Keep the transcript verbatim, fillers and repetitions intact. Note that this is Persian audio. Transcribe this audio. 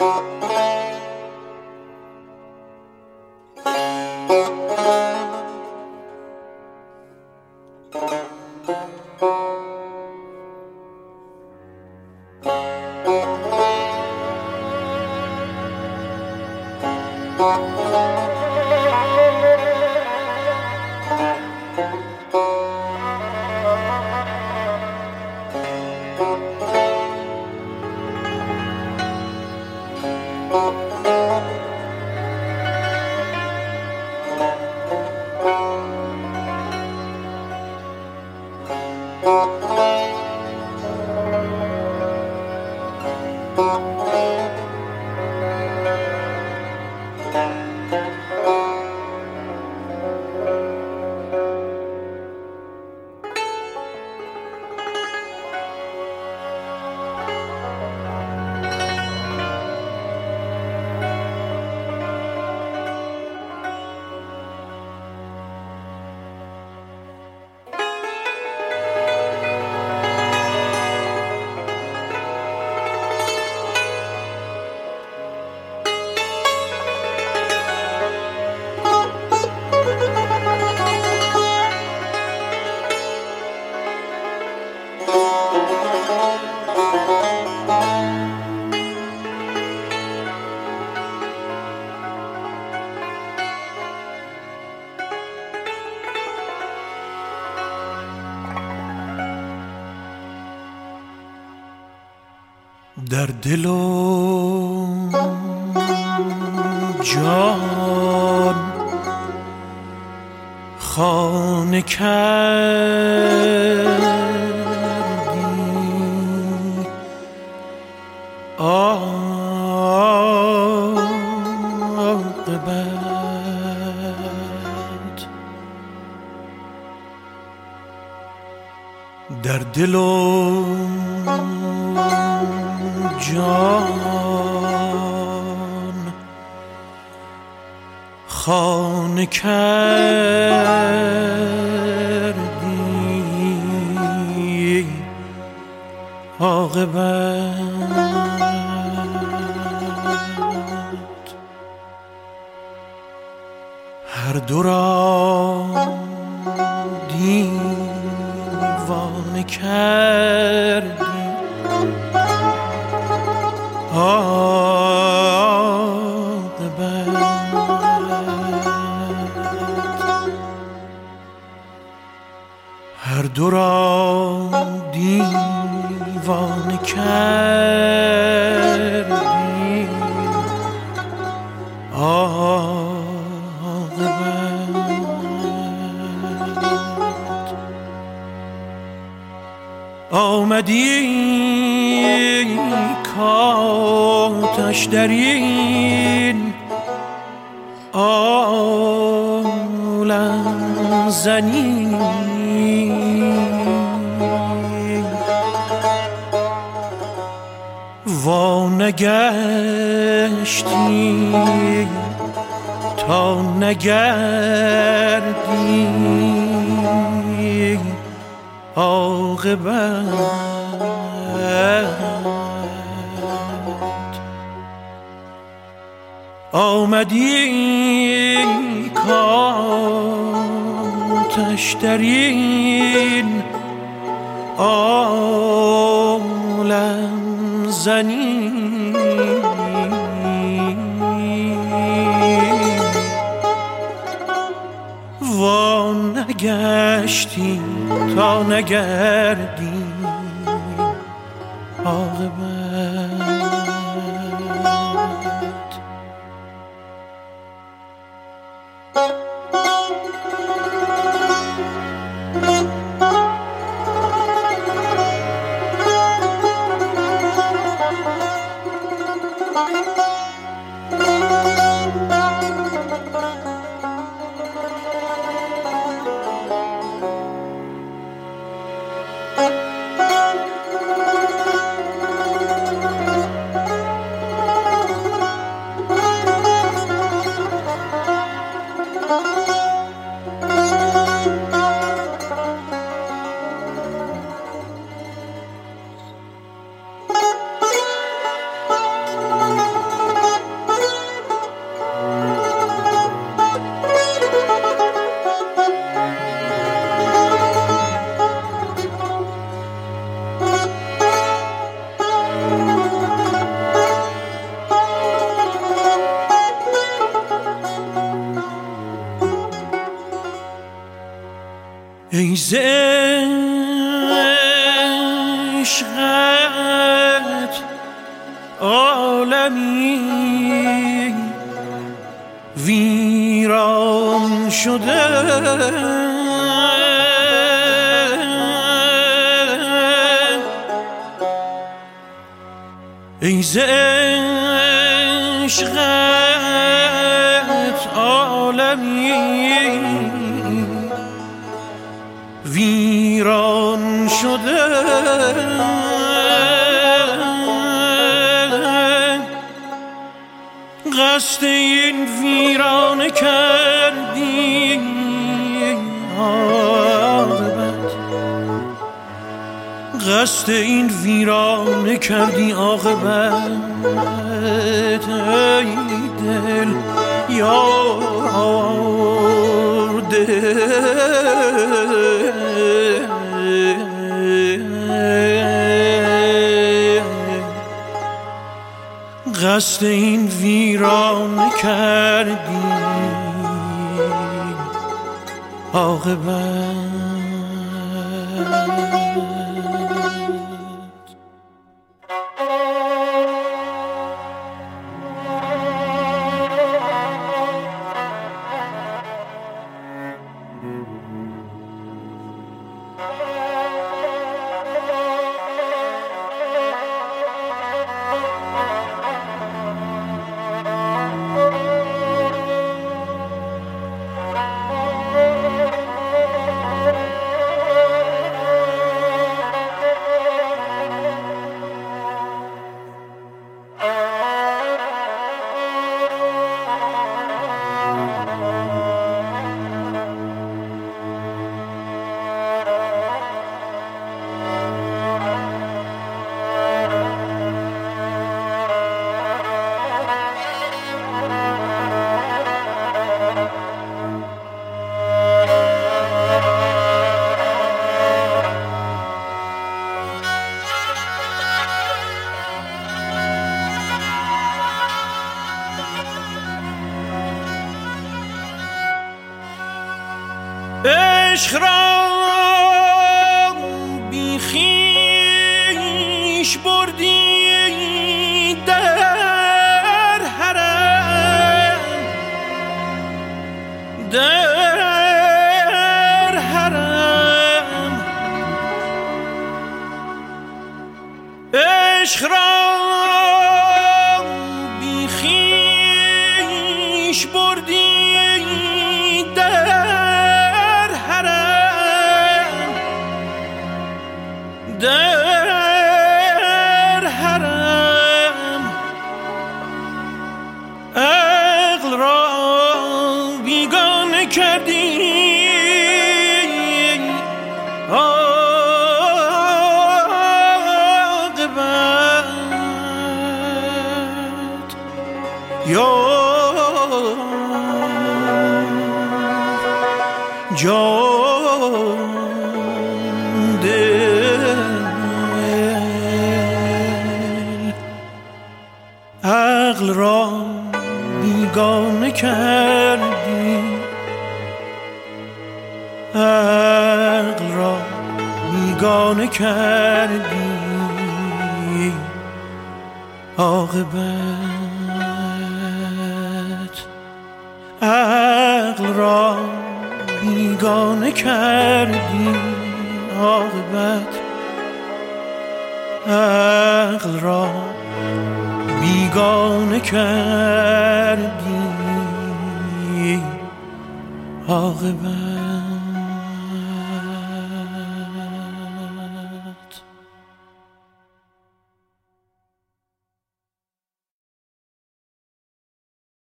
در دل و جان خانه کردی، عاقبت در دل و جان خانه کردی، عاقبت هر دو را دیوانه کردی، عاقبت هر دو را دیوانه کردی، عاقبت آمدی کاتش در این عالم زنی، وا نگشتی تا نگردی، عاقبت آمدی کاتش در این عالم زنی، وا نگشتی تا نگردی، عاقبت ز عشقت عالمی ویران شده ای ز عشقت عالمی ویران شده قصد این ویرانه کردی عاقبت قصد این ویرانه کردی عاقبت ای دل یار دل قصد این ویرانه کردی عاقبت عشق را بی خویش بردی در حرم در حرم عشق را بی خویش بردی در حرم عقل را بیگانه کردی عاقبت یار جان عقل را بیگانه کردی عقل را بیگانه کردی عاقبت عقل را بیگانه کردی عاقبت عقل را بیگانه کردی عاقبت